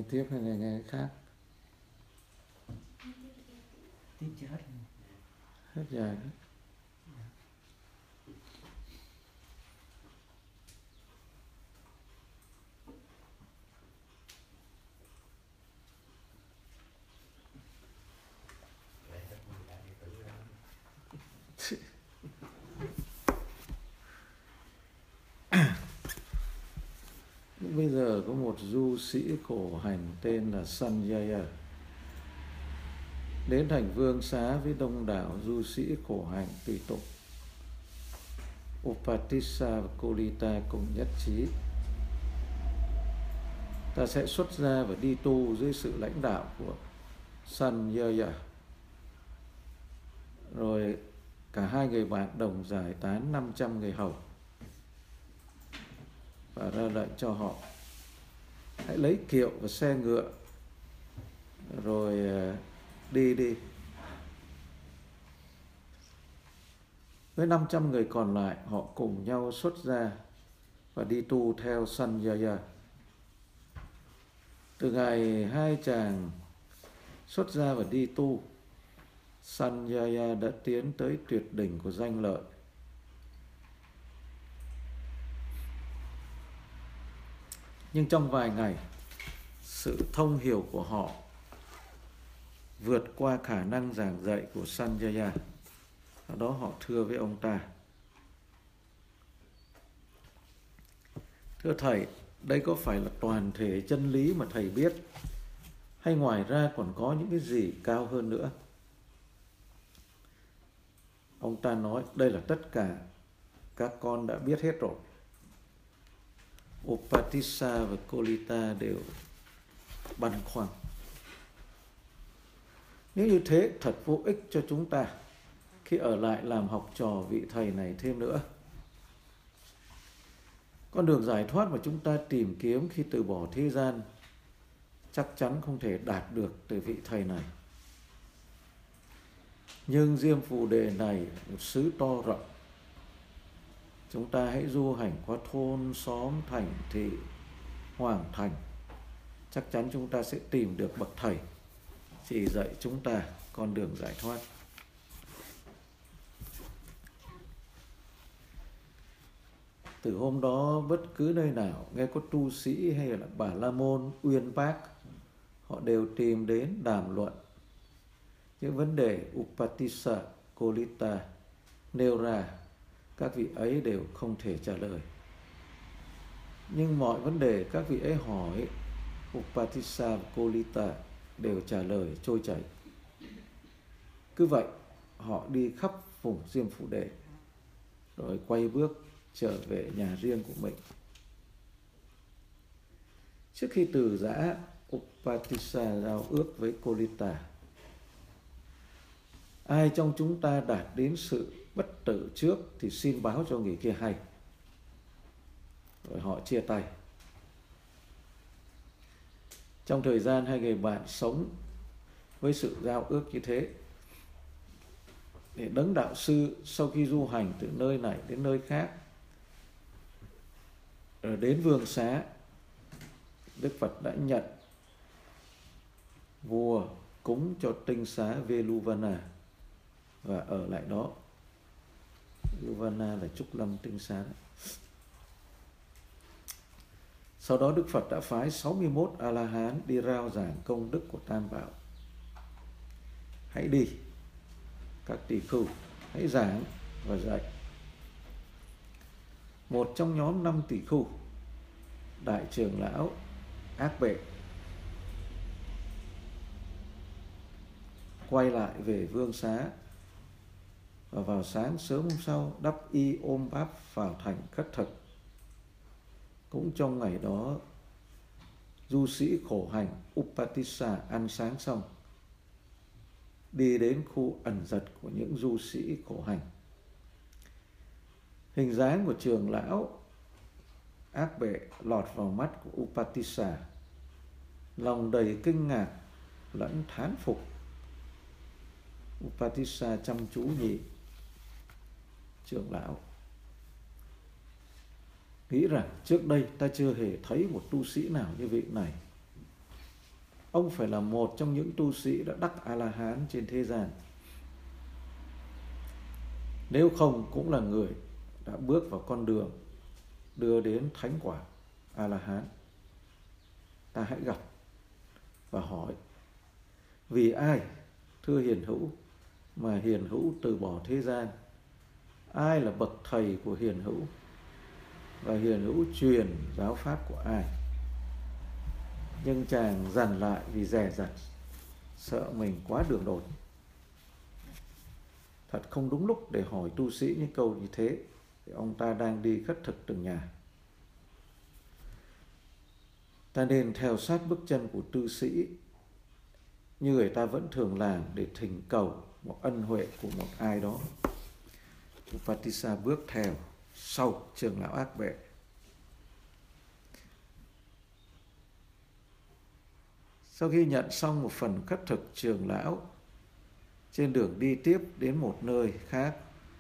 tiếp hay là nghe khác? Tiếp chưa hết. Hết dài đó. Bây giờ có một du sĩ khổ hành tên là Sanjaya đến thành Vương Xá với đông đảo du sĩ khổ hành tùy tùng. Upatissa và Kolita cùng nhất trí: ta sẽ xuất gia và đi tu dưới sự lãnh đạo của Sanjaya. Rồi cả hai người bạn đồng giải tán 500 người hầu và ra lệnh cho họ hãy lấy kiệu và xe ngựa rồi đi. Với 500 người còn lại, họ cùng nhau xuất gia và đi tu theo Sanjaya. Từ ngày hai chàng xuất gia và đi tu, Sanjaya đã tiến tới tuyệt đỉnh của danh lợi. Nhưng trong vài ngày, sự thông hiểu của họ vượt qua khả năng giảng dạy của Sanjaya. Sau đó họ thưa với ông ta: thưa thầy, đây có phải là toàn thể chân lý mà thầy biết, hay ngoài ra còn có những cái gì cao hơn nữa? Ông ta nói: đây là tất cả, các con đã biết hết rồi. Upatissa và Kolita đều băn khoăn. Nếu như thế, thật vô ích cho chúng ta khi ở lại làm học trò vị thầy này thêm nữa. Con đường giải thoát mà chúng ta tìm kiếm khi từ bỏ thế gian chắc chắn không thể đạt được từ vị thầy này. Nhưng Diêm Phù Đề này một xứ to rộng. Chúng ta hãy du hành qua thôn, xóm, thành thị, hoàng thành. Chắc chắn chúng ta sẽ tìm được bậc thầy chỉ dạy chúng ta con đường giải thoát. Từ hôm đó, bất cứ nơi nào nghe có tu sĩ hay là Bà La Môn, Uyên Bác, họ đều tìm đến đàm luận. Những vấn đề Upatissa, Kolita nêu ra, các vị ấy đều không thể trả lời. Nhưng mọi vấn đề các vị ấy hỏi, Upatissa và Kolita đều trả lời trôi chảy. Cứ vậy, họ đi khắp vùng Diêm Phù Đề, rồi quay bước trở về nhà riêng của mình. Trước khi từ giã, Upatissa giao ước với Kolita: ai trong chúng ta đạt đến sự bất tử trước thì xin báo cho người kia hay. Rồi họ chia tay. Trong thời gian hai người bạn sống với sự giao ước như thế, để Đấng Đạo Sư sau khi du hành từ nơi này đến nơi khác, rồi đến Vương Xá, Đức Phật đã nhận vua cúng cho tinh xá Veluvana và ở lại đó. Veluvana là Trúc Lâm tinh xá đó. Sau đó Đức Phật đã phái 61 A-la-hán đi rao giảng công đức của Tam Bảo. Hãy đi, các tỳ khưu, hãy giảng và dạy. Một trong nhóm 5 tỳ khưu, Đại trưởng lão Ác Bệ, quay lại về Vương Xá và vào sáng sớm hôm sau đắp y ôm báp vào thành khất thực. Cũng trong ngày đó, du sĩ khổ hành Upatissa ăn sáng xong, đi đến khu ẩn giật của những du sĩ khổ hành. Hình dáng của trưởng lão Ác Bệ lọt vào mắt của Upatissa, lòng đầy kinh ngạc lẫn thán phục. Upatissa chăm chú nhìn trưởng lão, nghĩ rằng trước đây ta chưa hề thấy một tu sĩ nào như vị này. ông phải là một trong những tu sĩ đã đắc A-la-hán trên thế gian. Nếu không cũng là người đã bước vào con đường đưa đến thánh quả A-la-hán. Ta hãy gặp và hỏi: vì ai, thưa hiền hữu, mà hiền hữu từ bỏ thế gian? Ai là bậc thầy của hiền hữu? Và hiền hữu truyền giáo pháp của ai? Nhưng chàng dằn lại vì dè dặt, sợ mình quá đường đột. Thật không đúng lúc để hỏi tu sĩ những câu như thế, thì ông ta đang đi khất thực từng nhà. Ta nên theo sát bước chân của tu sĩ như người ta vẫn thường làm để thỉnh cầu một ân huệ của một ai đó. Upatissa bước theo sau trưởng lão ác bệ. Sau khi nhận xong một phần khất thực trưởng lão, trên đường đi tiếp đến một nơi khác,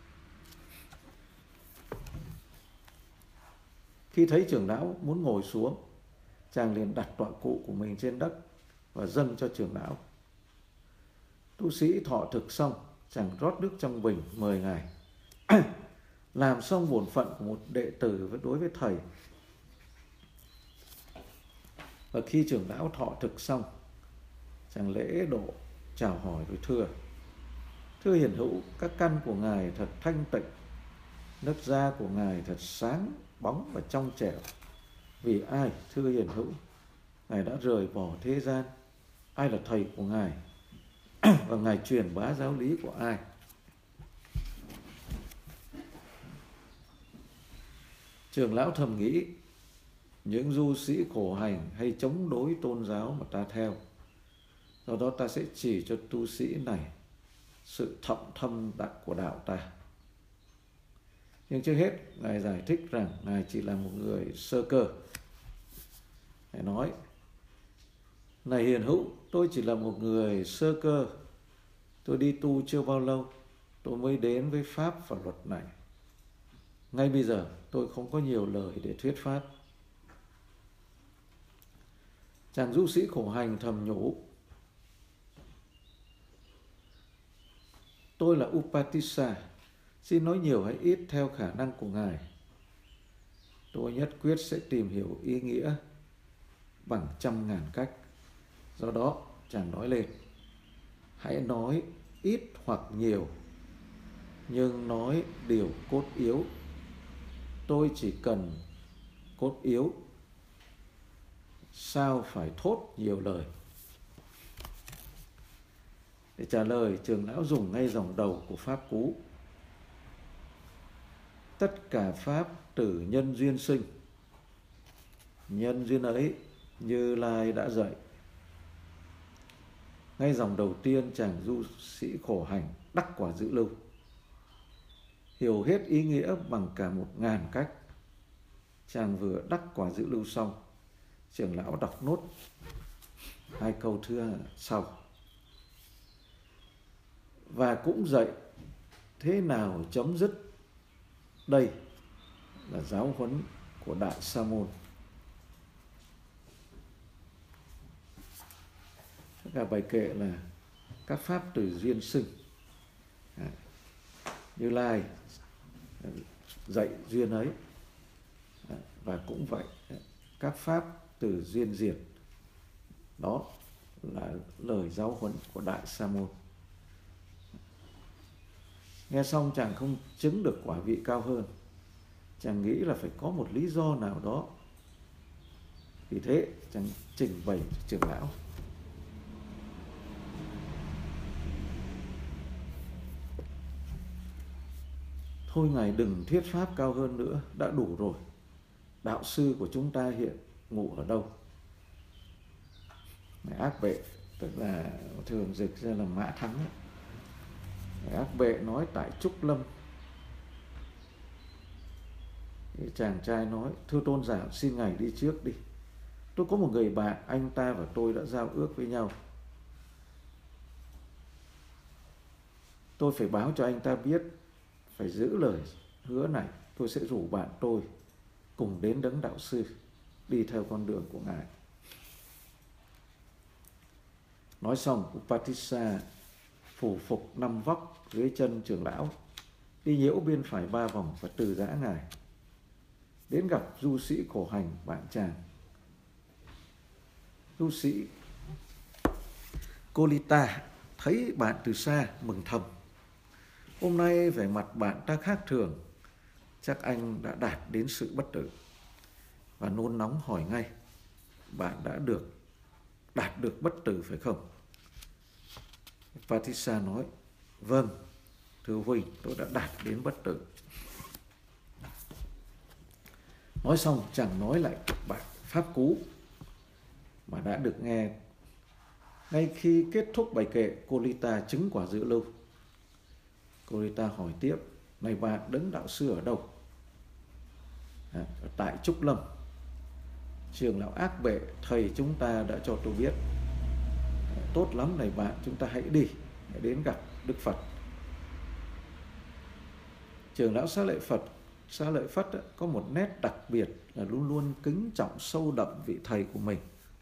khi thấy trưởng lão muốn ngồi xuống, chàng liền đặt tọa cụ của mình trên đất và dâng cho trưởng lão. Tu sĩ thọ thực xong, chàng rót nước trong bình mời ngài làm xong bổn phận của một đệ tử đối với thầy. Và khi trưởng lão thọ thực xong, chàng lễ độ chào hỏi với thưa hiền hữu, các căn của ngài thật thanh tịnh, nước da của ngài thật sáng bóng và trong trẻo. Vì ai, thưa hiền hữu, ngài đã rời bỏ thế gian? Ai là thầy của ngài? Và ngài truyền bá giáo lý của ai? Trưởng lão thầm nghĩ: những du sĩ khổ hành hay chống đối tôn giáo mà ta theo. Do đó ta sẽ chỉ cho tu sĩ này sự thậm thâm của đạo ta. Nhưng trước hết, ngài giải thích rằng ngài chỉ là một người sơ cơ. Ngài nói: này hiền hữu, tôi chỉ là một người sơ cơ. Tôi đi tu chưa bao lâu, tôi mới đến với pháp và luật này. Ngay bây giờ tôi không có nhiều lời để thuyết pháp. Chàng du sĩ khổ hành thầm nhủ: tôi là Upatissa, xin nói nhiều hay ít theo khả năng của ngài. Tôi nhất quyết sẽ tìm hiểu ý nghĩa bằng 100.000 cách. Do đó chàng nói lên: hãy nói ít hoặc nhiều, nhưng nói điều cốt yếu. Tôi chỉ cần cốt yếu, sao phải thốt nhiều lời? Để trả lời, trưởng lão dùng ngay dòng đầu của pháp cú: tất cả pháp từ nhân duyên sinh. Nhân duyên ấy Như Lai đã dạy. Ngay dòng đầu tiên, chàng du sĩ khổ hành đắc quả dự lưu, hiểu hết ý nghĩa bằng cả 1.000 cách. Chàng vừa đắc quả dự lưu xong, trưởng lão đọc nốt 2 câu thưa sau: và cũng dạy thế nào chấm dứt. Đây là giáo huấn của Đại Sa Môn. Tất cả bài kệ là các pháp từ duyên sinh. Như Lai dạy duyên ấy. Và cũng vậy, các pháp từ duyên diệt. Đó là lời giáo huấn của Đại Sa Môn. Nghe xong chàng không chứng được quả vị cao hơn. Chàng nghĩ là phải có một lý do nào đó. Vì thế chàng trình bày cho trưởng lão: thôi ngài đừng thuyết pháp cao hơn nữa, đã đủ rồi. Đạo sư của chúng ta hiện ngủ ở đâu? Ngài ác bệ, tức là thường dịch ra là Mã Thắng ấy. Ngài ác bệ nói tại Trúc Lâm. Thì chàng trai nói: thưa tôn giả, xin ngài đi trước đi. Tôi có một người bạn, anh ta và tôi đã giao ước với nhau. Tôi phải báo cho anh ta biết, phải giữ lời hứa này. Tôi sẽ rủ bạn tôi cùng đến đấng đạo sư, đi theo con đường của ngài. Nói xong, Upatissa phủ phục nằm vóc dưới chân trưởng lão, đi nhiễu bên phải 3 vòng và từ giã ngài. Đến gặp du sĩ khổ hành bạn chàng. Du sĩ Kolita thấy bạn từ xa mừng thầm. Hôm nay vẻ mặt bạn ta khác thường, chắc anh đã đạt đến sự bất tử. Và nôn nóng hỏi ngay, bạn đã đạt được bất tử phải không? Upatissa nói, vâng, thưa huynh, tôi đã đạt đến bất tử. Nói xong chàng nói lại bản pháp cú mà đã được nghe. Ngay khi kết thúc bài kệ, Kolita chứng quả dự lưu. Kolita hỏi tiếp, này bạn, đấng đạo sư ở đâu? Ở tại Trúc Lâm. Trưởng lão Ác Bệ, thầy chúng ta đã cho tôi biết. Tốt lắm này bạn, chúng ta hãy đi, hãy đến gặp Đức Phật. Trưởng lão Xá Lợi Phất có một nét đặc biệt là luôn luôn kính trọng sâu đậm vị thầy của mình.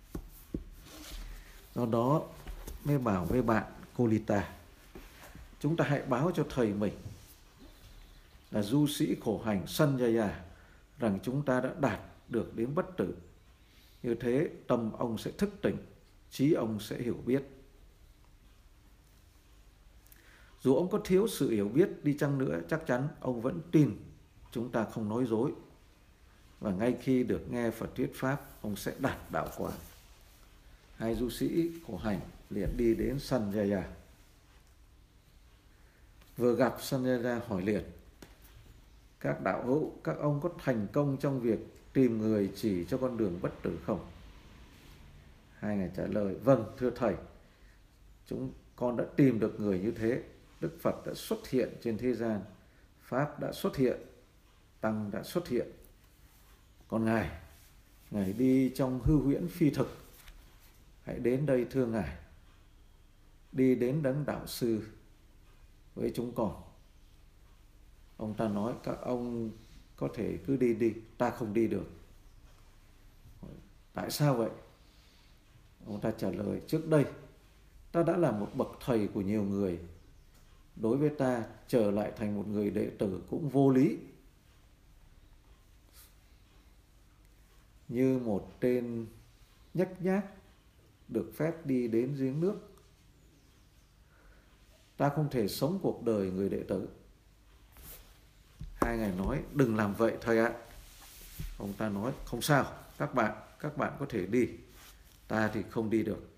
Do đó mới bảo với bạn Kolita, chúng ta hãy báo cho thầy mình là du sĩ khổ hành Sanjaya rằng chúng ta đã đạt được đến bất tử. Như thế tâm ông sẽ thức tỉnh, trí ông sẽ hiểu biết. Dù ông có thiếu sự hiểu biết đi chăng nữa, chắc chắn ông vẫn tin chúng ta không nói dối. Và ngay khi được nghe Phật thuyết pháp, ông sẽ đạt đạo quả. Hai du sĩ khổ hành liền đi đến Sanjaya. Vừa gặp, Sanjaya hỏi liền, các đạo hữu, các ông có thành công trong việc tìm người chỉ cho con đường bất tử không? Hai ngài trả lời, vâng, thưa thầy, chúng con đã tìm được người như thế. Đức Phật đã xuất hiện trên thế gian, Pháp đã xuất hiện, Tăng đã xuất hiện. Còn Ngài đi trong hư huyễn phi thực. Hãy đến đây thưa Ngài, đi đến đấng đạo sư với chúng con. Ông ta nói, các ông có thể cứ đi, ta không đi được. Tại sao vậy? Ông ta trả lời, trước đây ta đã là một bậc thầy của nhiều người. Đối với ta, trở lại thành một người đệ tử cũng vô lý. Như một tên nhếch nhác được phép đi đến giếng nước. Ta không thể sống cuộc đời người đệ tử. Hai ngài nói, đừng làm vậy thầy ạ. Ông ta nói, không sao, các bạn có thể đi, ta thì không đi được.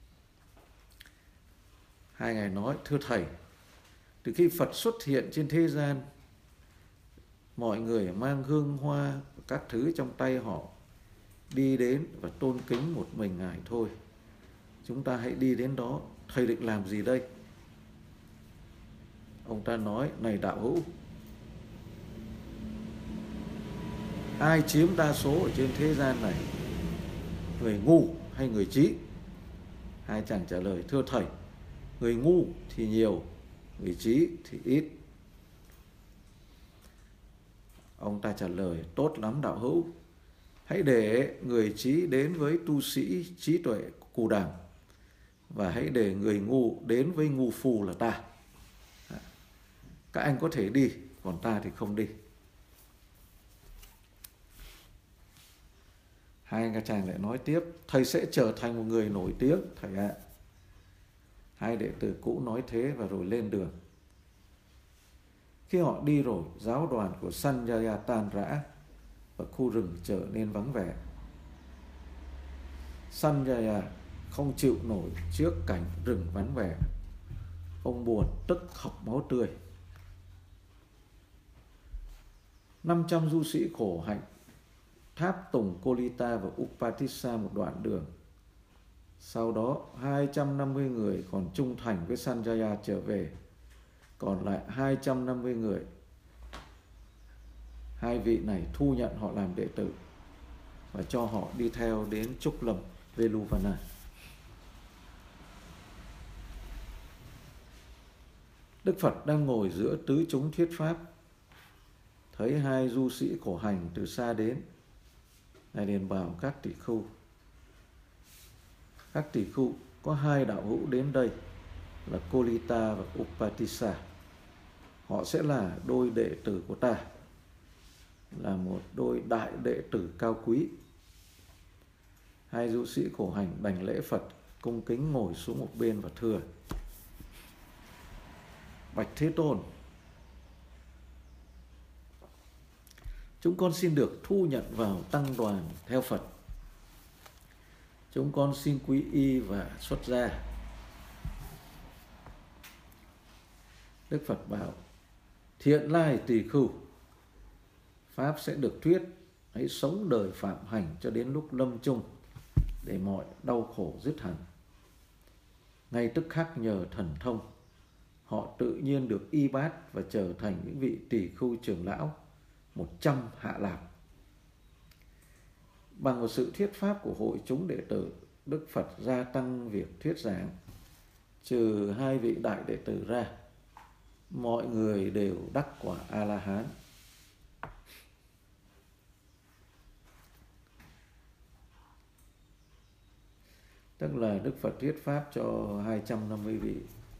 Hai ngài nói, thưa thầy, từ khi Phật xuất hiện trên thế gian, mọi người mang hương hoa và các thứ trong tay họ, đi đến và tôn kính một mình Ngài thôi. Chúng ta hãy đi đến đó, thầy định làm gì đây? Ông ta nói, này đạo hữu, ai chiếm đa số ở trên thế gian này, người ngu hay người trí? Hai chàng trả lời, thưa thầy, người ngu thì nhiều, người trí thì ít. Ông ta trả lời, tốt lắm đạo hữu, hãy để người trí đến với tu sĩ trí tuệ Cù Đàm, và hãy để người ngu đến với ngu phu là ta. Các anh có thể đi, còn ta thì không đi. Hai các chàng lại nói tiếp, thầy sẽ trở thành một người nổi tiếng, thầy ạ. Hai đệ tử cũ nói thế và rồi lên đường. Khi họ đi rồi, giáo đoàn của Sanjaya tan rã và khu rừng trở nên vắng vẻ. Sanjaya không chịu nổi trước cảnh rừng vắng vẻ. Ông buồn tức học máu tươi. 500 du sĩ khổ hạnh tháp tùng Kolita và Upatissa một đoạn đường. Sau đó 250 người còn trung thành với Sanjaya trở về. Còn lại 250 người. Hai vị này thu nhận họ làm đệ tử và cho họ đi theo đến Trúc Lâm, Veluvana. Đức Phật đang ngồi giữa tứ chúng thuyết pháp, thấy hai du sĩ khổ hành từ xa đến. Ngài liền bảo các tỷ khưu, có hai đạo hữu đến đây là Kolita và Upatissa. Họ sẽ là đôi đệ tử của ta, là một đôi đại đệ tử cao quý. Hai du sĩ khổ hạnh đảnh lễ Phật, cung kính ngồi xuống một bên và thưa: Bạch Thế Tôn, chúng con xin được thu nhận vào tăng đoàn theo Phật. Chúng con xin quy y và xuất gia. Đức Phật bảo: Thiện lai tỳ khưu, Pháp sẽ được thuyết, hãy sống đời phạm hành cho đến lúc lâm chung, để mọi đau khổ dứt hẳn. Ngay tức khắc nhờ thần thông, họ tự nhiên được y bát và trở thành những vị tỳ khưu trưởng lão 100 hạ lạc. Bằng một sự thuyết pháp của hội chúng đệ tử, Đức Phật gia tăng việc thuyết giảng. Trừ hai vị đại đệ tử ra, mọi người đều đắc quả A-la-hán. Tức là Đức Phật thuyết pháp cho 250 vị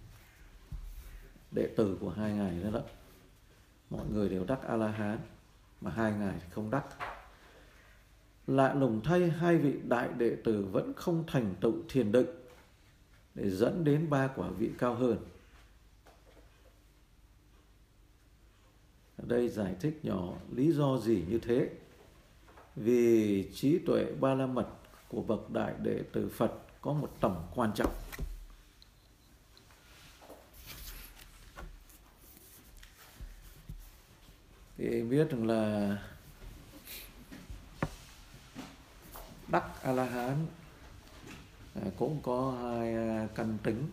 đệ tử của hai ngài đó đó. Mọi người đều đắc A-la-hán, mà hai ngài thì không đắc. Lạ lùng thay, hai vị đại đệ tử vẫn không thành tựu thiền định để dẫn đến ba quả vị cao hơn. Ở đây giải thích nhỏ lý do gì như thế. Vì trí tuệ ba la mật của bậc đại đệ tử Phật có một tầm quan trọng. Thì biết rằng là đắc A-la-hán cũng có hai căn tính.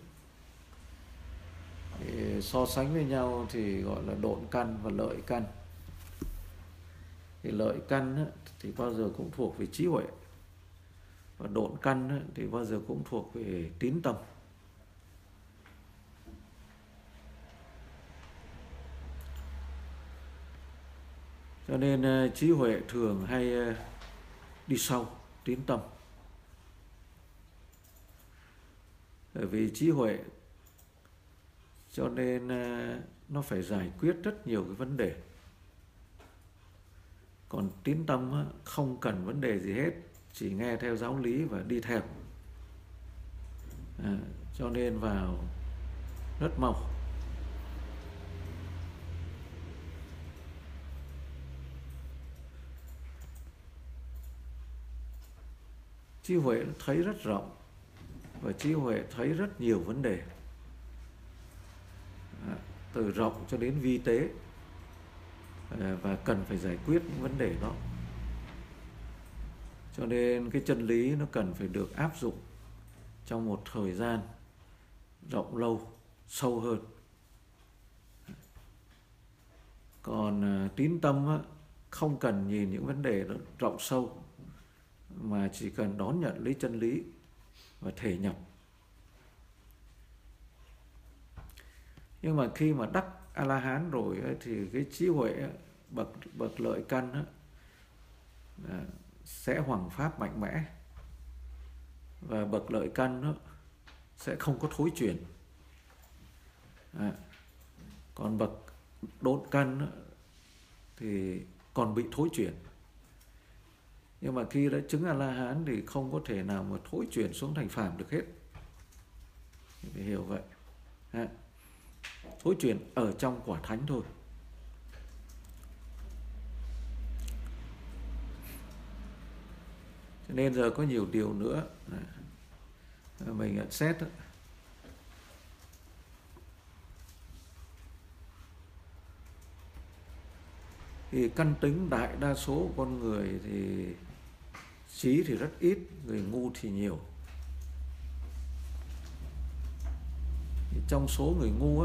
Thì so sánh với nhau thì gọi là độn căn và lợi căn. Thì lợi căn thì bao giờ cũng thuộc về trí huệ, và độn căn thì bao giờ cũng thuộc về tín tâm. Cho nên trí huệ thường hay đi sau tín tâm. Bởi vì trí huệ cho nên nó phải giải quyết rất nhiều cái vấn đề. Còn tín tâm không cần vấn đề gì hết, chỉ nghe theo giáo lý và đi theo. Cho nên vào rất mau. Trí huệ thấy rất rộng, và trí huệ thấy rất nhiều vấn đề, từ rộng cho đến vi tế, và cần phải giải quyết những vấn đề đó. Cho nên cái chân lý nó cần phải được áp dụng trong một thời gian rộng lâu, sâu hơn. Còn tín tâm không cần nhìn những vấn đề đó rộng sâu, mà chỉ cần đón nhận lấy chân lý và thể nhập. Nhưng mà khi mà đắc A-la-hán rồi thì cái trí huệ bậc lợi căn sẽ hoằng pháp mạnh mẽ, và bậc lợi căn sẽ không có thối chuyển. Còn bậc độn căn thì còn bị thối chuyển. Nhưng mà khi đã chứng A-la-hán thì không có thể nào mà thối chuyển xuống thành phàm được hết. Phải hiểu vậy. Thối chuyển ở trong quả thánh thôi. Cho nên giờ có nhiều điều nữa mình nhận xét. Thì căn tính đại đa số con người thì trí thì rất ít, người ngu thì nhiều. Thì trong số người ngu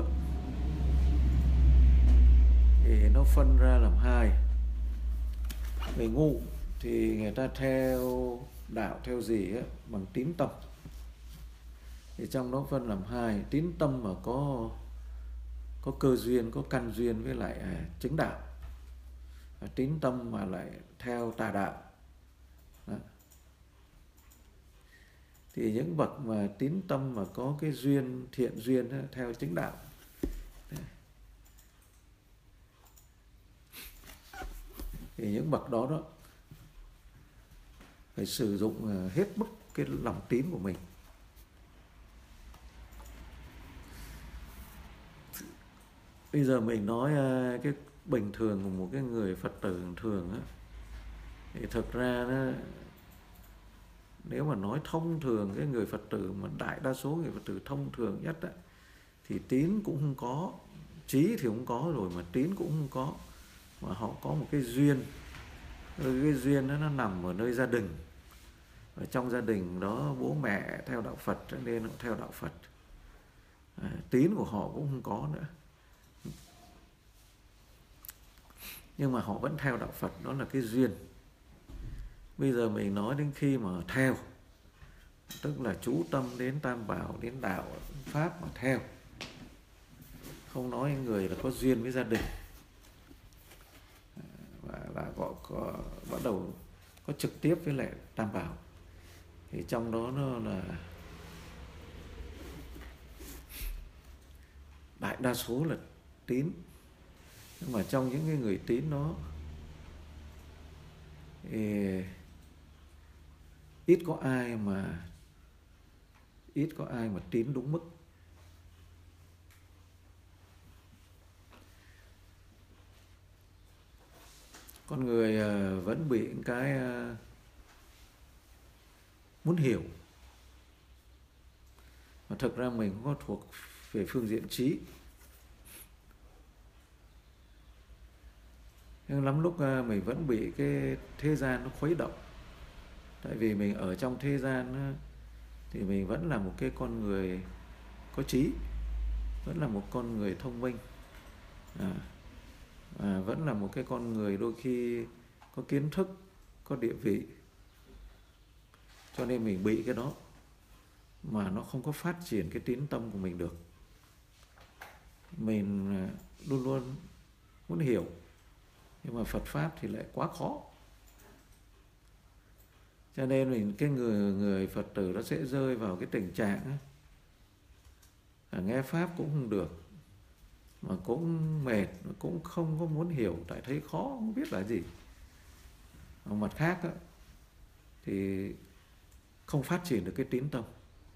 thì nó phân ra làm hai. Người ngu thì người ta theo đạo theo gì bằng tín tâm. Thì trong đó phân làm hai: tín tâm mà có cơ duyên, có căn duyên với lại chứng đạo, và tín tâm mà lại theo tà đạo. Đó. Thì những bậc mà tín tâm mà có cái duyên, thiện duyên á, theo chính đạo, thì những bậc đó đó phải sử dụng hết mức cái lòng tín của mình. Bây giờ mình nói cái bình thường của một cái người Phật tử thường á, thì thực ra đó, nếu mà nói thông thường cái người Phật tử mà đại đa số người Phật tử thông thường nhất á, thì tín cũng không có, trí thì không có rồi mà tín cũng không có, mà họ có một cái duyên. Cái duyên đó nó nằm ở nơi gia đình. Ở trong gia đình đó bố mẹ theo đạo Phật cho nên họ theo đạo Phật. Tín của họ cũng không có nữa, nhưng mà họ vẫn theo đạo Phật, đó là cái duyên. Bây giờ mình nói đến khi mà theo, tức là chú tâm đến Tam Bảo, đến đạo Pháp mà theo. Không nói người là có duyên với gia đình và có bắt đầu có trực tiếp với lại Tam Bảo, thì trong đó nó là đại đa số là tín. Nhưng mà trong những cái người tín đó thì ít có ai mà tín đúng mức. Con người vẫn bị cái muốn hiểu, mà thực ra mình cũng có thuộc về phương diện trí. Nhưng lắm lúc mình vẫn bị cái thế gian nó khuấy động. Tại vì mình ở trong thế gian thì mình vẫn là một cái con người có trí, vẫn là một con người thông minh, vẫn là một cái con người đôi khi có kiến thức, có địa vị. Cho nên mình bị cái đó mà nó không có phát triển cái tín tâm của mình được. Mình luôn luôn muốn hiểu, nhưng mà Phật Pháp thì lại quá khó. Cho nên cái người Phật tử nó sẽ rơi vào cái tình trạng nghe Pháp cũng không được, mà cũng mệt, cũng không có muốn hiểu, tại thấy khó, không biết là gì. Ở mặt khác thì không phát triển được cái tín tâm.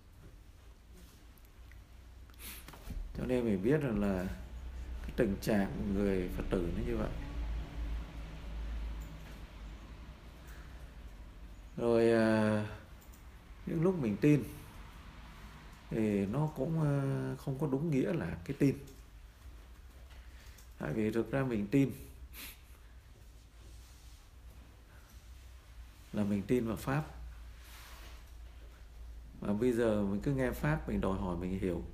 Cho nên mình biết là cái tình trạng người Phật tử nó như vậy. Rồi những lúc mình tin thì nó cũng không có đúng nghĩa là cái tin. Tại vì thực ra mình tin là mình tin vào Pháp, mà bây giờ mình cứ nghe Pháp mình đòi hỏi mình hiểu,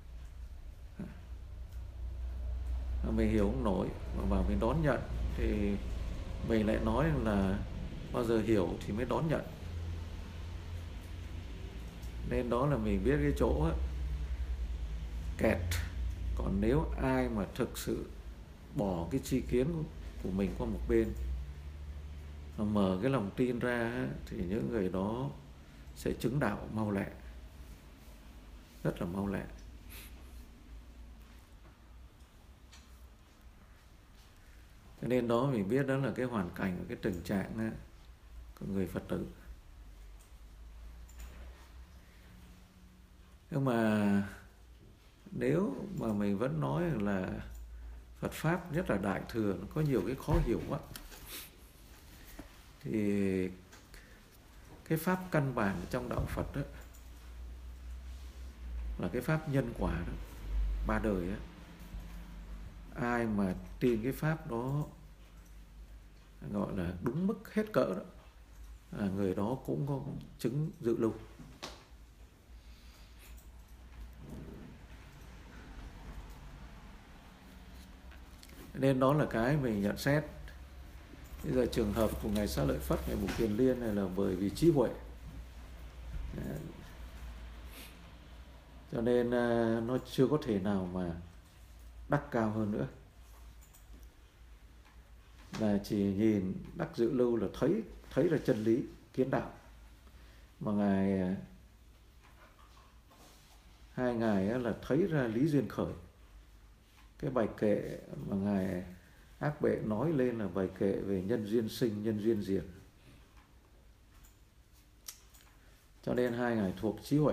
mà mình hiểu không nổi, mà bảo mình đón nhận thì mình lại nói là bao giờ hiểu thì mới đón nhận. Nên đó là mình biết cái chỗ kẹt. Còn nếu ai mà thực sự bỏ cái tri kiến của mình qua một bên, mà mở cái lòng tin ra, thì những người đó sẽ chứng đạo mau lẹ, rất là mau lẹ. Cho nên đó mình biết đó là cái hoàn cảnh và cái tình trạng của người Phật tử. Nhưng mà nếu mà mình vẫn nói là Phật Pháp, nhất là Đại Thừa, nó có nhiều cái khó hiểu quá, thì cái pháp căn bản trong đạo Phật đó là cái pháp nhân quả đó, ba đời đó. Ai mà tin cái pháp đó gọi là đúng mức hết cỡ đó, người đó cũng có chứng dự lưu. Nên đó là cái mình nhận xét. Bây giờ trường hợp của Ngài Xá Lợi Phất, Ngài Mục Kiền Liên này là bởi vì trí huệ, cho nên nó chưa có thể nào mà đắc cao hơn nữa. Là chỉ nhìn đắc dự lưu là thấy là chân lý, kiến đạo. Mà Ngài hai ngài là thấy ra lý duyên khởi. Cái bài kệ mà ngài Ác Bệ nói lên là bài kệ về nhân duyên sinh, nhân duyên diệt. Cho nên hai ngài thuộc trí huệ.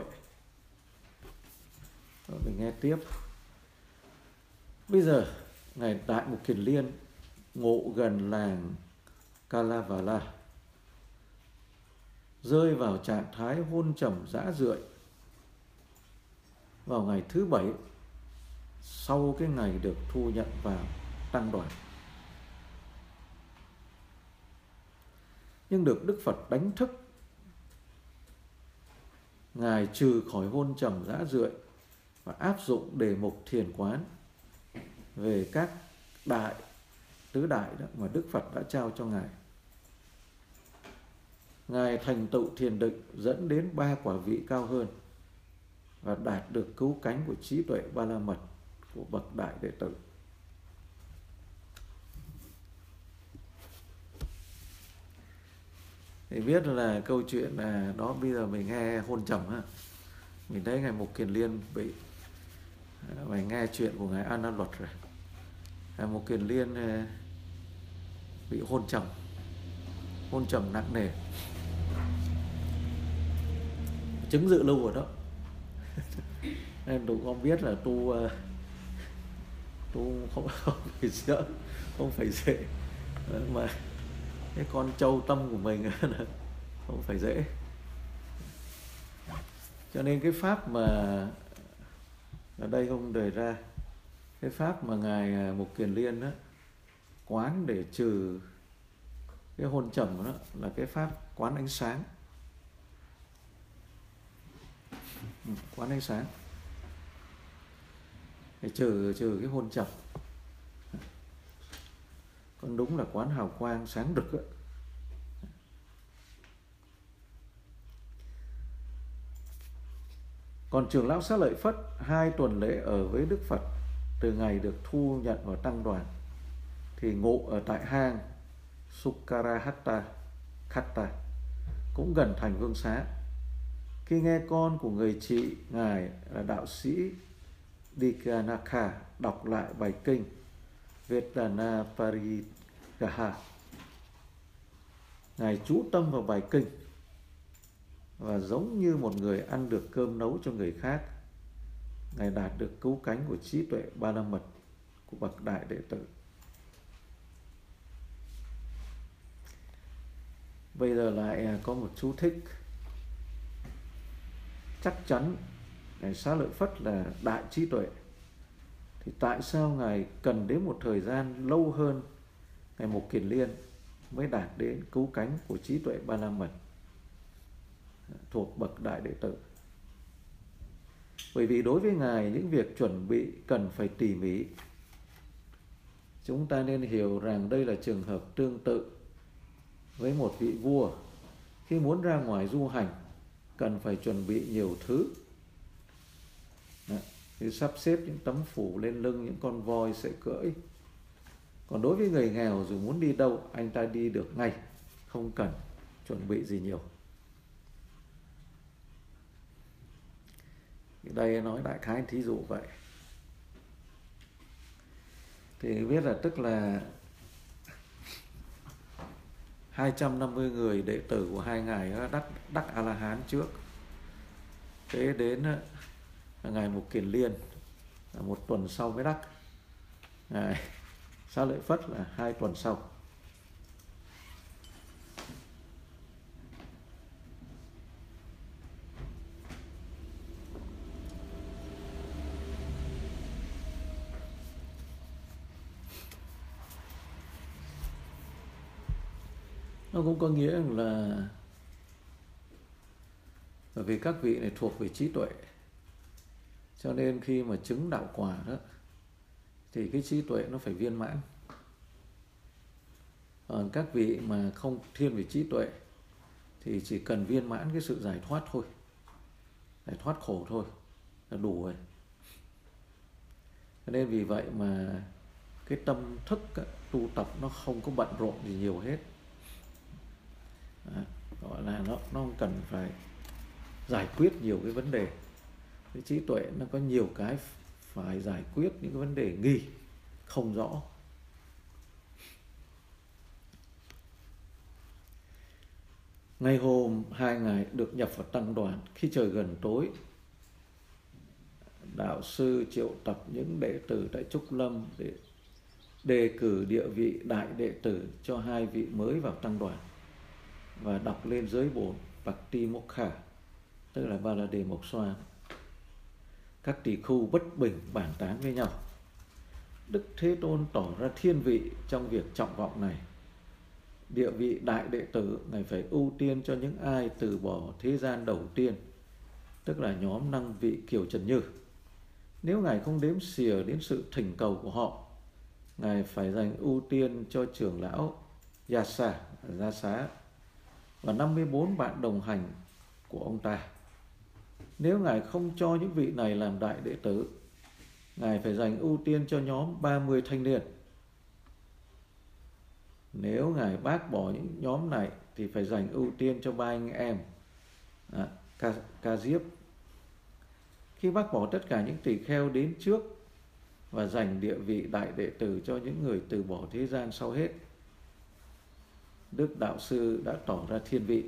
Rồi mình nghe tiếp. Bây giờ ngài Đại Mục Kiền Liên ngộ gần làng Kalavala, rơi vào trạng thái hôn trầm dã rượi vào ngày thứ 7 sau cái ngày được thu nhận vào tăng đoàn. Nhưng được Đức Phật đánh thức, ngài trừ khỏi hôn trầm dã rượi và áp dụng đề mục thiền quán về các tứ đại đó mà Đức Phật đã trao cho ngài. Ngài thành tựu thiền định dẫn đến 3 quả vị cao hơn và đạt được cứu cánh của trí tuệ ba la mật của bậc đại đệ tử. Thì biết là câu chuyện là đó, bây giờ mình nghe hôn trầm ha. Mình thấy ngài Mục Kiền Liên bị, mình nghe chuyện của ngài A Nan Luật rồi. Ngài Mục Kiền Liên bị hôn trầm nặng nề, chứng dự lưu rồi đó. Nên tụi con biết là tu không phải dễ, không phải dễ, mà cái con trâu tâm của mình là không phải dễ. Cho nên cái pháp mà ở đây không đề ra, cái pháp mà ngài Mục Kiền Liên đó quán để trừ cái hôn trầm đó là cái pháp quán ánh sáng. Quán ánh sáng để trừ cái hôn trầm. Còn đúng là quán hào quang sáng rực đó. Còn trưởng lão Xá Lợi Phất 2 tuần lễ ở với Đức Phật từ ngày được thu nhận vào tăng đoàn, thì ngộ ở tại hang Sukkarahatta Khatta, cũng gần thành Vương Xá. Khi nghe con của người chị ngài là đạo sĩ Dikanakha đọc lại bài kinh Vedana Parigraha, ngài chú tâm vào bài kinh và giống như một người ăn được cơm nấu cho người khác, ngài đạt được cứu cánh của trí tuệ ba la mật của bậc đại đệ tử. Bây giờ lại có một chú thích. Chắc chắn ngài Xá Lợi Phất là đại trí tuệ, thì tại sao ngài cần đến một thời gian lâu hơn ngài Mục Kiền Liên mới đạt đến cứu cánh của trí tuệ ba la mật thuộc bậc đại đệ tử? Bởi vì đối với ngài, những việc chuẩn bị cần phải tỉ mỉ. Chúng ta nên hiểu rằng đây là trường hợp tương tự với một vị vua khi muốn ra ngoài du hành, cần phải chuẩn bị nhiều thứ. Như sắp xếp những tấm phủ lên lưng những con voi sẽ cưỡi. Còn đối với người nghèo, dù muốn đi đâu anh ta đi được ngay, không cần chuẩn bị gì nhiều. Đây nói đại khái thí dụ vậy. Thì biết là tức là 250 người đệ tử của hai ngài đắc A-la-hán trước. Thế đến ngài Mục Kiền Liên một tuần sau mới đắc. Ngài Xá Lợi Phất là 2 tuần sau. Nó cũng có nghĩa là bởi vì các vị này thuộc về trí tuệ, cho nên khi mà chứng đạo quả đó thì cái trí tuệ nó phải viên mãn. Còn các vị mà không thiên về trí tuệ thì chỉ cần viên mãn cái sự giải thoát thôi, giải thoát khổ thôi là đủ rồi. Cho nên vì vậy mà cái tâm thức tu tập nó không có bận rộn gì nhiều hết. Gọi là nó không cần phải giải quyết nhiều cái vấn đề, Cái trí tuệ nó có nhiều cái phải giải quyết, những cái vấn đề nghi không rõ. Ngay hôm 2 ngày được nhập vào tăng đoàn, khi trời gần tối, đạo sư triệu tập những đệ tử tại Trúc Lâm để đề cử địa vị đại đệ tử cho 2 vị mới vào tăng đoàn và đọc lên giới bổn Bhakti-mokha, tức là Ba La Đề Mộc Xoa. Các tỳ khưu bất bình bàn tán với nhau. Đức Thế Tôn tỏ ra thiên vị trong việc trọng vọng này. Địa vị đại đệ tử, Ngài phải ưu tiên cho những ai từ bỏ thế gian đầu tiên, tức là nhóm 5 vị Kiều Trần Như. Nếu Ngài không đếm xỉa đến sự thỉnh cầu của họ, Ngài phải dành ưu tiên cho trưởng lão Gia Xá và 54 bạn đồng hành của ông ta. Nếu Ngài không cho những vị này làm đại đệ tử, Ngài phải dành ưu tiên cho nhóm 30 thanh niên. Nếu Ngài bác bỏ những nhóm này thì phải dành ưu tiên cho 3 anh em Ca Diếp. Khi bác bỏ tất cả những tỳ kheo đến trước và dành địa vị đại đệ tử cho những người từ bỏ thế gian sau hết, Đức Đạo Sư đã tỏ ra thiên vị.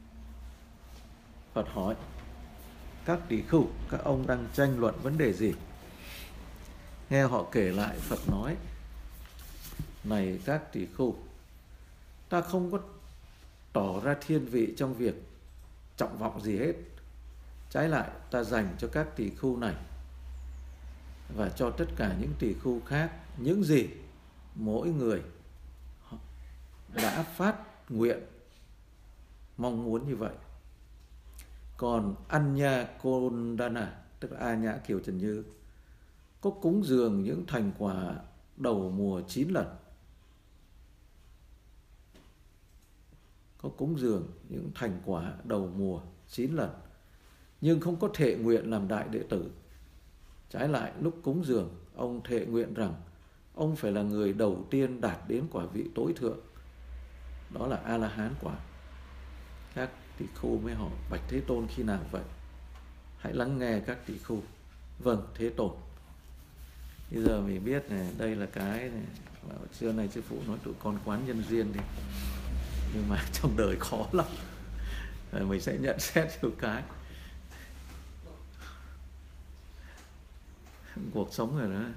Phật hỏi: các tỳ khưu, các ông đang tranh luận vấn đề gì? Nghe họ kể lại, Phật nói: này các tỳ khưu, ta không có tỏ ra thiên vị trong việc trọng vọng gì hết. Trái lại, ta dành cho các tỳ khưu này và cho tất cả những tỳ khưu khác những gì mỗi người đã phát nguyện mong muốn như vậy. Còn Anya Kondana, tức là A Nhã Kiều Trần Như, có cúng dường những thành quả đầu mùa 9 lần. Có cúng dường những thành quả đầu mùa 9 lần, nhưng không có thệ nguyện làm đại đệ tử. Trái lại, lúc cúng dường, ông thệ nguyện rằng ông phải là người đầu tiên đạt đến quả vị tối thượng, đó là A-la-hán quả. Các tỳ khưu mới hỏi: bạch Thế Tôn, khi nào vậy? Hãy lắng nghe các tỳ khưu. Vâng, Thế Tôn. Bây giờ mình biết này, đây là cái này. Xưa này sư phụ nói tụi con quán nhân duyên đi, nhưng mà trong đời khó lắm. Mình sẽ nhận xét nhiều cái cuộc sống rồi đó.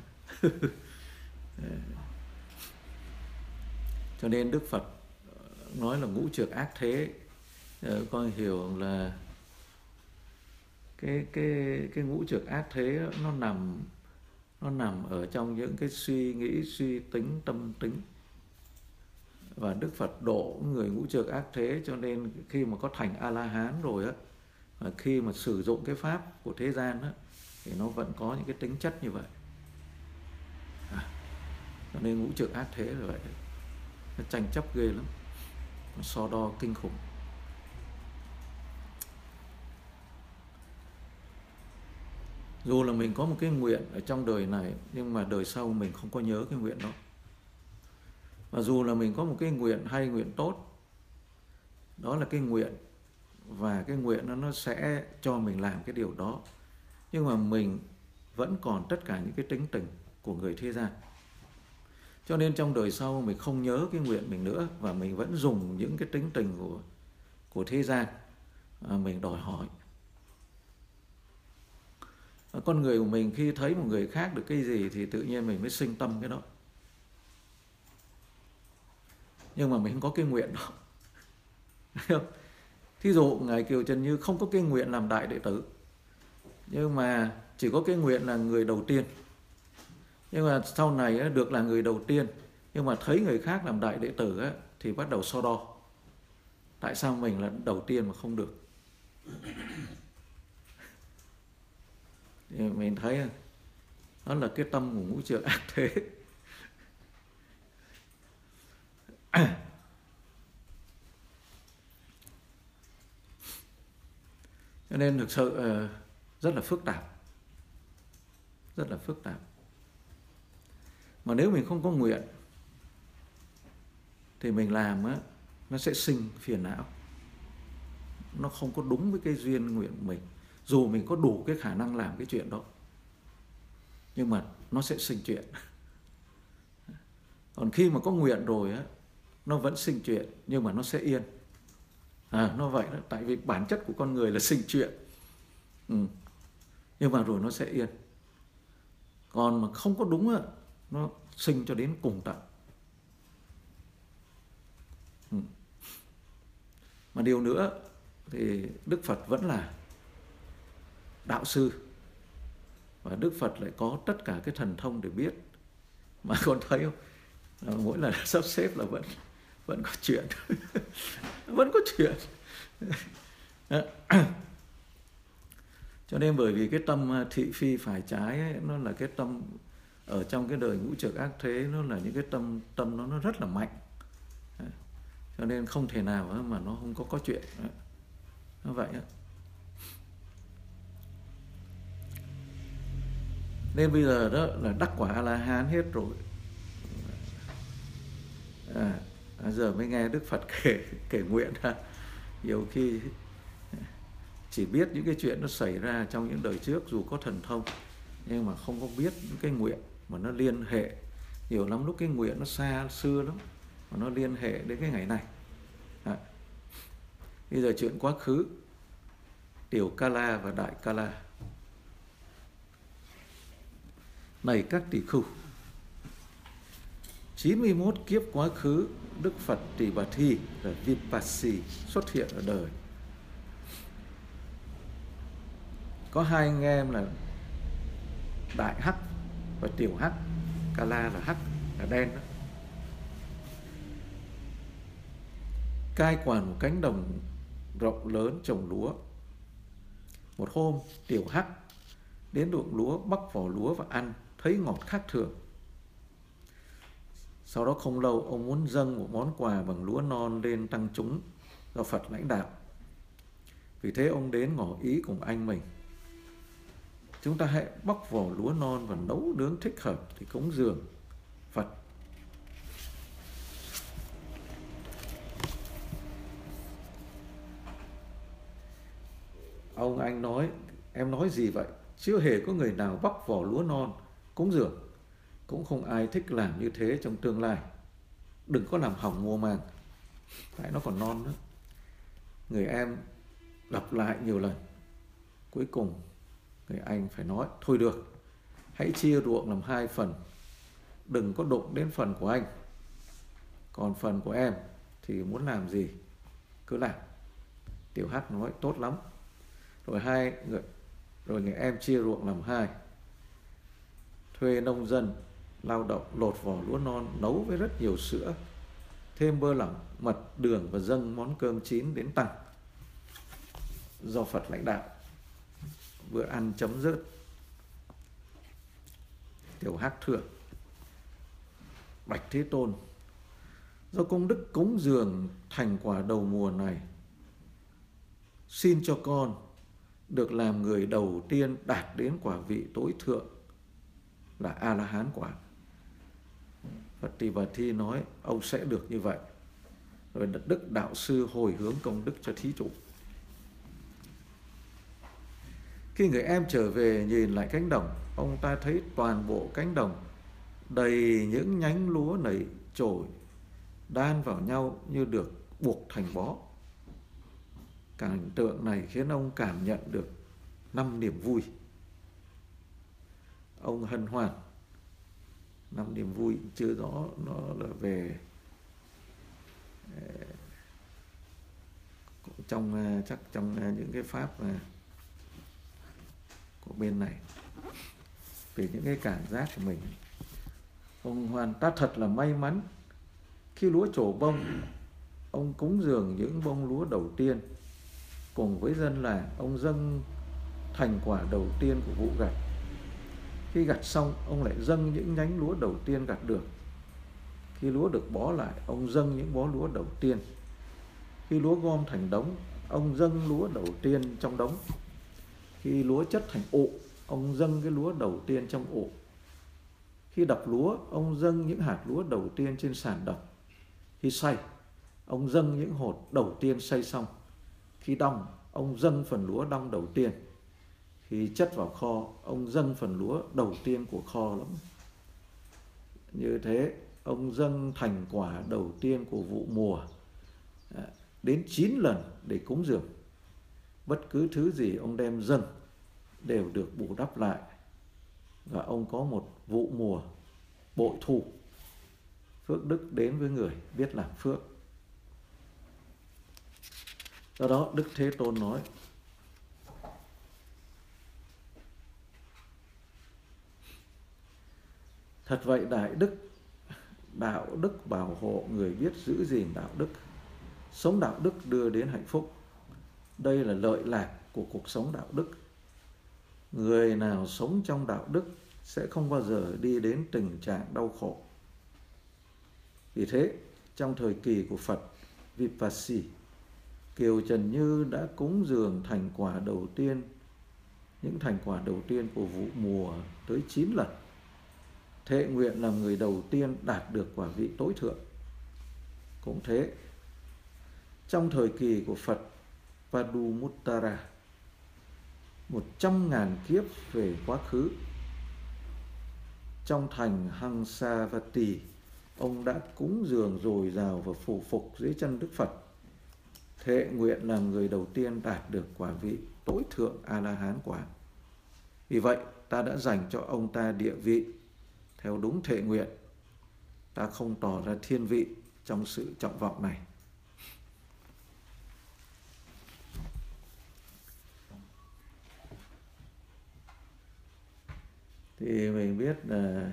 Cho nên Đức Phật nói là ngũ trược ác thế. Con hiểu là cái ngũ trược ác thế nó nằm ở trong những cái suy nghĩ, suy tính, tâm tính. Và Đức Phật độ người ngũ trược ác thế, cho nên khi mà có thành A-la-hán rồi á, khi mà sử dụng cái pháp của thế gian á, thì nó vẫn có những cái tính chất như vậy. Cho nên ngũ trược ác thế là vậy. Nó tranh chấp ghê lắm, nó so đo kinh khủng. Dù là mình có một cái nguyện ở trong đời này, nhưng mà đời sau mình không có nhớ cái nguyện đó. Và dù là mình có một cái nguyện hay nguyện tốt, đó là cái nguyện, và cái nguyện nó sẽ cho mình làm cái điều đó, nhưng mà mình vẫn còn tất cả những cái tính tình của người thế gian. Cho nên trong đời sau mình không nhớ cái nguyện mình nữa, và mình vẫn dùng những cái tính tình của thế gian mình đòi hỏi. Con người của mình khi thấy một người khác được cái gì thì tự nhiên mình mới sinh tâm cái đó, nhưng mà mình không có cái nguyện đó. Thí dụ Ngài Kiều Trần Như không có cái nguyện làm đại đệ tử, nhưng mà chỉ có cái nguyện là người đầu tiên. Nhưng mà sau này được là người đầu tiên, nhưng mà thấy người khác làm đại đệ tử thì bắt đầu so đo. Tại sao mình là đầu tiên mà không được? Thì mình thấy đó là cái tâm của ngũ trược ác thế. Cho nên thực sự rất là phức tạp. Rất là phức tạp. Mà nếu mình không có nguyện thì mình làm nó sẽ sinh phiền não. Nó không có đúng với cái duyên nguyện của mình. dù mình có đủ cái khả năng làm cái chuyện đó, nhưng mà nó sẽ sinh chuyện. Còn khi mà có nguyện rồi á, nó vẫn sinh chuyện nhưng mà nó sẽ yên. Nó vậy đó, tại vì bản chất của con người là sinh chuyện. Nhưng mà rồi nó sẽ yên. Còn mà không có đúng á, nó sinh cho đến cùng tận. Mà điều nữa thì Đức Phật vẫn là đạo sư, và Đức Phật lại có tất cả cái thần thông để biết. Mà con thấy không, mỗi lần sắp xếp là vẫn có chuyện. Vẫn có chuyện. Cho nên bởi vì cái tâm thị phi phải trái ấy, nó là cái tâm ở trong cái đời ngũ trược ác thế, nó là những cái tâm nó rất là mạnh. Cho nên không thể nào mà nó không có chuyện. Nó vậy á. Nên bây giờ đó là đắc quả A-la-hán hết rồi. Giờ mới nghe Đức Phật kể nguyện ra. Nhiều khi chỉ biết những cái chuyện nó xảy ra trong những đời trước dù có thần thông, nhưng mà không có biết những cái nguyện mà nó liên hệ. Nhiều lắm lúc cái nguyện nó xa xưa lắm, mà nó liên hệ đến cái ngày này. Bây giờ chuyện quá khứ, Tiểu Ca-la và Đại Ca-la. Này các tỷ khưu, 91 kiếp quá khứ, Đức Phật Tỳ Bà Thi là Vipassi xuất hiện ở đời. Có hai anh em là Đại Hắc và Tiểu Hắc. Ca-la là hắc, là đen đó. Cai quản một cánh đồng rộng lớn trồng lúa. Một hôm, Tiểu Hắc đến ruộng lúa, bóc vỏ lúa và ăn, thấy ngọt khác thường. Sau đó không lâu, ông muốn dâng một món quà bằng lúa non lên tăng chúng do Phật lãnh đạo. Vì thế ông đến ngỏ ý cùng anh mình: chúng ta hãy bóc vỏ lúa non và nấu nướng thích hợp thì cúng dường Phật. Ông anh nói: em nói gì vậy? Chưa hề có người nào bóc vỏ lúa non cúng dường. Cũng không ai thích làm như thế trong tương lai. Đừng có làm hỏng mùa màng, tại nó còn non nữa. Người em lặp lại nhiều lần. Cuối cùng người anh phải nói: thôi được, hãy chia ruộng làm 2 phần. Đừng có đụng đến phần của anh. Còn phần của em thì muốn làm gì cứ làm. Tiểu Hắc nói: tốt lắm. Rồi người em chia ruộng làm 2. Thuê nông dân lao động lột vỏ lúa non, nấu với rất nhiều sữa, thêm bơ lỏng, mật, đường và dâng món cơm chín đến tăng do Phật lãnh đạo. Bữa ăn chấm dứt. Tiểu Hắc thưa: bạch Thế Tôn, do công đức cúng dường thành quả đầu mùa này, xin cho con được làm người đầu tiên đạt đến quả vị tối thượng là A-la-hán quả. Phật Tỳ Bà Thi nói: ông sẽ được như vậy. Rồi Đức Đạo Sư hồi hướng công đức cho thí chủ. Khi người em trở về nhìn lại cánh đồng, ông ta thấy toàn bộ cánh đồng đầy những nhánh lúa nảy chồi đan vào nhau như được buộc thành bó. Cảnh tượng này khiến ông cảm nhận được 5 niềm vui. Ông hân hoan. 5 niềm vui chưa rõ nó là về chắc trong những cái pháp của bên này, về những cái cảm giác của mình. Ông hoàn ta thật là may mắn. Khi lúa trổ bông, ông cúng dường những bông lúa đầu tiên. Cùng với dân làng, ông dâng thành quả đầu tiên của vụ gặt. Khi gặt xong, ông lại dâng những nhánh lúa đầu tiên gặt được. Khi lúa được bó lại, ông dâng những bó lúa đầu tiên. Khi lúa gom thành đống, ông dâng lúa đầu tiên trong đống. Khi lúa chất thành ụ, ông dâng cái lúa đầu tiên trong ụ. Khi đập lúa, ông dâng những hạt lúa đầu tiên trên sàn đập. Khi xay, ông dâng những hột đầu tiên xay xong. Khi đong, ông dâng phần lúa đong đầu tiên. Khi chất vào kho, ông dâng phần lúa đầu tiên của kho lắm. Như thế, ông dâng thành quả đầu tiên của vụ mùa đến 9 lần để cúng dường. Bất cứ thứ gì ông đem dâng đều được bù đắp lại, và ông có một vụ mùa bội thu. Phước đức đến với người biết làm phước. Do đó Đức Thế Tôn nói: thật vậy đại đức, đạo đức bảo hộ người biết giữ gìn đạo đức. Sống đạo đức đưa đến hạnh phúc. Đây là lợi lạc của cuộc sống đạo đức. Người nào sống trong đạo đức sẽ không bao giờ đi đến tình trạng đau khổ. Vì thế, trong thời kỳ của Phật Vipassi, Kiều Trần Như đã cúng dường thành quả đầu tiên, những thành quả đầu tiên của vụ mùa tới 9 lần. Thệ nguyện làm người đầu tiên đạt được quả vị tối thượng. Cũng thế, trong thời kỳ của Phật Padumuttara, 100.000 kiếp về quá khứ, trong thành Hansavati, ông đã cúng dường dồi dào và phủ phục dưới chân Đức Phật. Thệ nguyện làm người đầu tiên đạt được quả vị tối thượng A-la-hán quả. Vì vậy, ta đã dành cho ông ta địa vị theo đúng thệ nguyện. Ta không tỏ ra thiên vị trong sự trọng vọng này. Thì mình biết là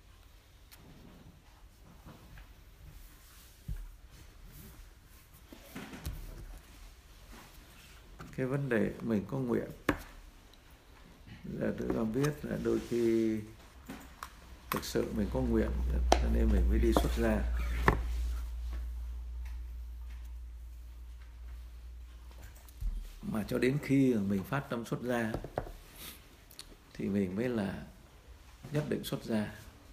cái vấn đề mình có nguyện là tự con biết là đôi khi thực sự mình có nguyện, cho nên mình mới đi xuất gia. Mà cho đến khi mình phát tâm xuất gia thì mình mới là nhất định xuất gia.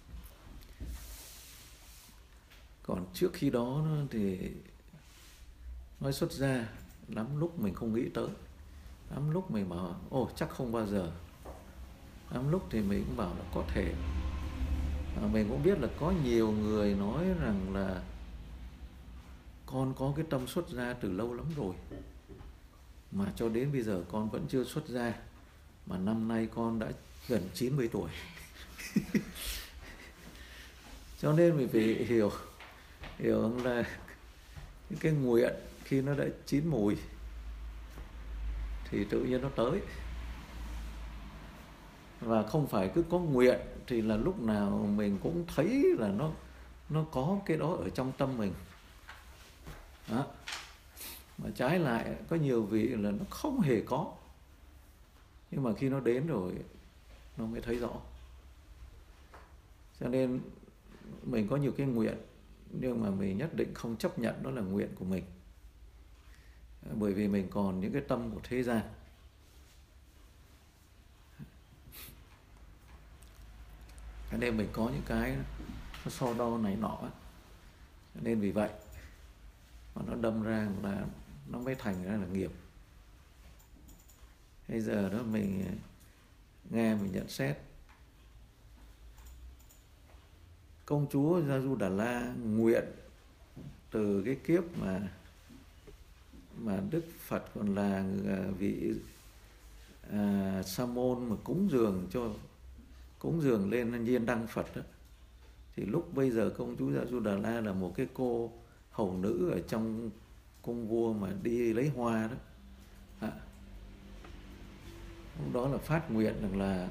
Còn trước khi đó thì nói xuất gia, lắm lúc mình không nghĩ tới. Lắm lúc mình bảo chắc không bao giờ. Lắm lúc thì mình cũng bảo là có thể. Mình cũng biết là có nhiều người nói rằng là con có cái tâm xuất gia từ lâu lắm rồi, mà cho đến bây giờ con vẫn chưa xuất gia. Mà năm nay con đã gần 90 tuổi. Cho nên mình phải hiểu là những cái nguyện khi nó đã chín mùi thì tự nhiên nó tới. Và không phải cứ có nguyện thì là lúc nào mình cũng thấy là nó có cái đó ở trong tâm mình. Đó. Mà trái lại có nhiều vị là nó không hề có, nhưng mà khi nó đến rồi nó mới thấy rõ. Cho nên mình có nhiều cái nguyện, nhưng mà mình nhất định không chấp nhận đó là nguyện của mình, bởi vì mình còn những cái tâm của thế gian. Cho nên mình có những cái nó so đo này nọ. Cho nên vì vậy mà nó đâm ra là nó mới thành ra là nghiệp. Bây giờ đó mình nghe mình nhận xét công chúa Gia Du Đà La nguyện từ cái kiếp mà Đức Phật còn là vị Sa môn mà cúng dường lên Nhiên Đăng Phật đó, thì lúc bây giờ công chúa Gia Du Đà La là một cái cô hầu nữ ở trong cung vua mà đi lấy hoa đó. Lúc đó là phát nguyện rằng là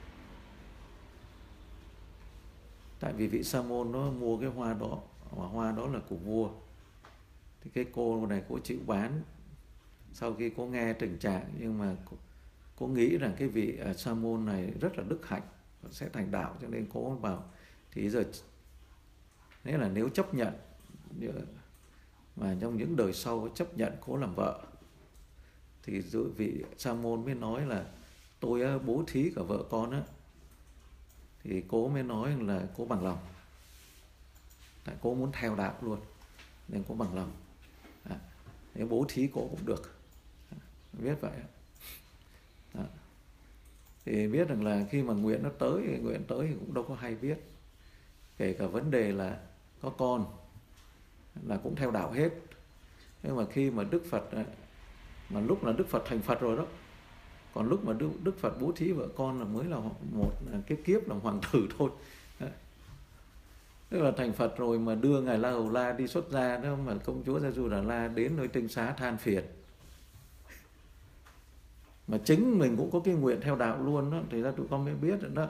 tại vì vị Sa môn nó mua cái hoa đó, mà hoa đó là của vua, thì cái cô này cô chịu bán. Sau khi cô nghe tình trạng, nhưng mà cô nghĩ rằng cái vị Sa môn này rất là đức hạnh và sẽ thành đạo, cho nên cô bảo thì giờ thế là nếu chấp nhận mà trong những đời sau chấp nhận cô làm vợ, thì vị Sa môn mới nói là tôi bố thí cả vợ con á. Thì cô mới nói là cô bằng lòng, tại cô muốn theo đạo luôn nên cô bằng lòng. Nếu bố thí cô cũng được, biết vậy. Đó. Thì biết rằng là khi mà nguyện nó tới, nguyện tới thì cũng đâu có hay biết. Kể cả vấn đề là có con là cũng theo đạo hết. Nhưng mà khi mà Đức Phật, mà lúc là Đức Phật thành Phật rồi đó, còn lúc mà Đức Phật bố thí vợ con là mới là một cái kiếp là hoàng tử thôi. Tức là thành Phật rồi mà đưa ngài La Hầu La đi xuất gia đó, mà công chúa Gia Du Đà La đến nơi tinh xá than phiền. Mà chính mình cũng có cái nguyện theo đạo luôn đó, thì ra tụi con mới biết rồi đó.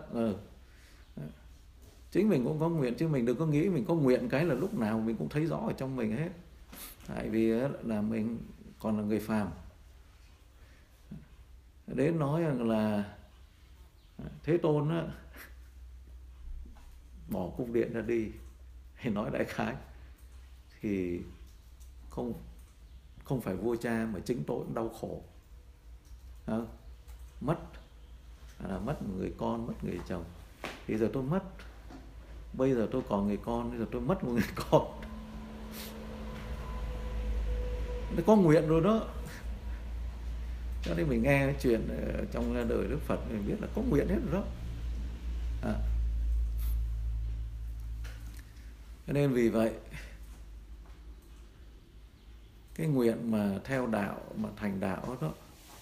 Chính mình cũng có nguyện, chứ mình đừng có nghĩ mình có nguyện cái là lúc nào mình cũng thấy rõ ở trong mình hết. Tại vì là mình còn là người phàm. Đến nói rằng là Thế Tôn á, bỏ cung điện ra đi, hay nói đại khái, thì không phải vua cha mà chính tôi cũng đau khổ. Mất mất một người con, mất người chồng. Thì giờ tôi mất, bây giờ tôi còn người con, bây giờ tôi mất một người con. Nó có nguyện rồi đó. Cho nên mình nghe chuyện trong đời Đức Phật mình biết là có nguyện hết rồi đó. Cho nên vì vậy cái nguyện mà theo đạo, mà thành đạo đó,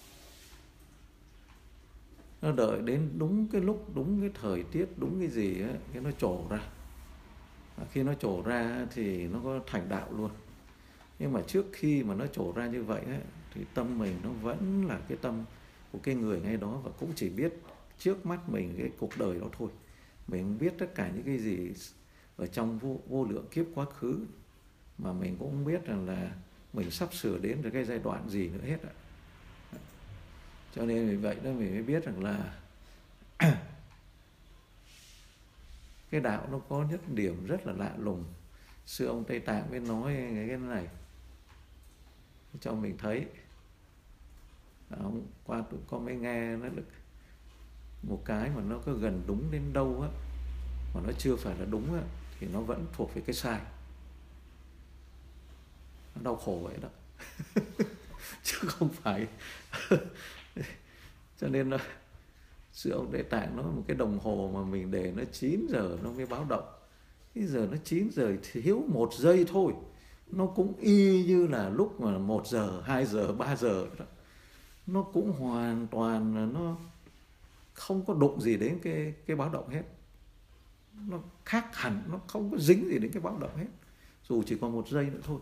nó đợi đến đúng cái lúc, đúng cái thời tiết, đúng cái gì ấy, cái nó trổ ra. Và khi nó trổ ra thì nó có thành đạo luôn. Nhưng mà trước khi mà nó trổ ra như vậy ấy, thì tâm mình nó vẫn là cái tâm của cái người ngay đó, và cũng chỉ biết trước mắt mình cái cuộc đời đó thôi. Mình không biết tất cả những cái gì ở trong vô lượng kiếp quá khứ, mà mình cũng không biết rằng là mình sắp sửa đến được cái giai đoạn gì nữa hết ạ. Cho nên vì vậy đó mình mới biết rằng là cái đạo nó có nhất điểm rất là lạ lùng. Sư ông Tây Tạng mới nói cái này cho mình thấy. Qua tụi con mới nghe nó được một cái mà nó có gần đúng đến đâu á, mà nó chưa phải là đúng á, thì nó vẫn thuộc về cái sai. Nó đau khổ vậy đó. Chứ không phải. Cho nên là sư ông Đại Tạng nói một cái đồng hồ mà mình để nó 9 giờ nó mới báo động. Cái giờ nó 9 giờ thì thiếu 1 giây thôi, nó cũng y như là lúc mà 1 giờ, 2 giờ, 3 giờ đó. Nó cũng hoàn toàn là nó không có đụng gì đến cái báo động hết. Nó khác hẳn, nó không có dính gì đến cái báo động hết, dù chỉ còn 1 giây nữa thôi.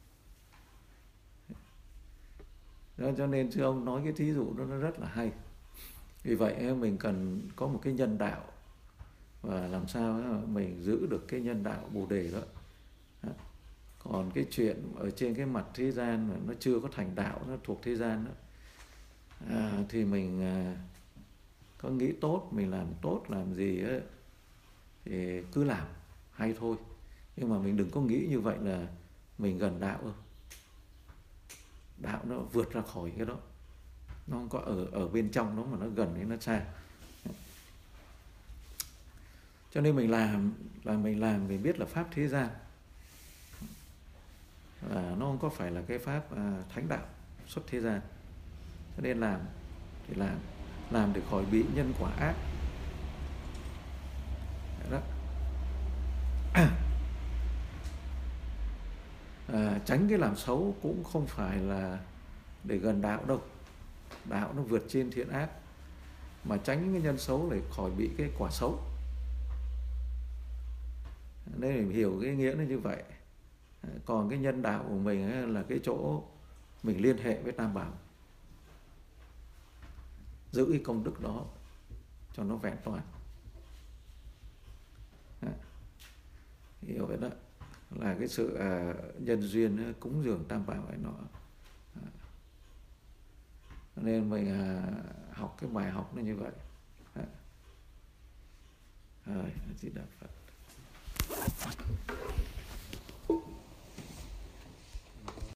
Đó, cho nên sư ông nói cái thí dụ đó nó rất là hay. Vì vậy mình cần có một cái nhân đạo, và làm sao mình giữ được cái nhân đạo Bồ Đề đó. Còn cái chuyện ở trên cái mặt thế gian mà nó chưa có thành đạo, nó thuộc thế gian đó, thì mình có nghĩ tốt, mình làm tốt, làm gì ấy, thì cứ làm hay thôi. Nhưng mà mình đừng có nghĩ như vậy là mình gần đạo đâu. Đạo nó vượt ra khỏi cái đó, nó không có ở bên trong nó, mà nó gần đến nó xa. Cho nên mình làm là mình biết là pháp thế gian, và nó không có phải là cái pháp thánh đạo xuất thế gian. Cho nên làm thì làm để khỏi bị nhân quả ác đó. Tránh cái làm xấu cũng không phải là để gần đạo đâu. Đạo nó vượt trên thiện ác, mà tránh cái nhân xấu để khỏi bị cái quả xấu. Nên mình hiểu cái nghĩa nó như vậy. Còn cái nhân đạo của mình ấy là cái chỗ mình liên hệ với Tam Bảo, giữ cái công đức đó cho nó vẹn toàn. Hiểu vậy đó, là cái sự nhân duyên cúng dường Tam Bảo ấy nọ. Nên mình học cái bài học nó như vậy. Rồi, Di Đà Phật.